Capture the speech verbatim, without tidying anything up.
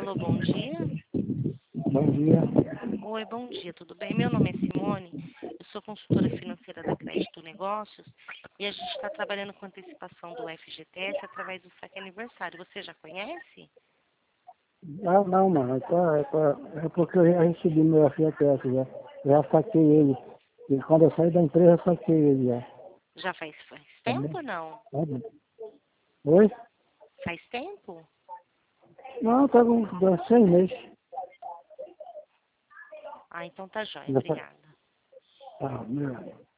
Alô, bom dia. Bom dia. Oi, bom dia, tudo bem? Meu nome é Simone, eu sou consultora financeira da Crédito Negócios e a gente está trabalhando com antecipação do F G T S através do saque aniversário. Você já conhece? Ah, não, mano. É, pra, é, pra, é porque eu já recebi meu F G T S já. Já saquei ele. E quando eu saí da empresa, eu saquei ele já. Já faz, faz Tá tempo bom? ou não? Tá bom. Oi? Faz tempo? Não, tá com uns seis meses. Ah, então tá jóia, Já tá. obrigada. Ah, meu.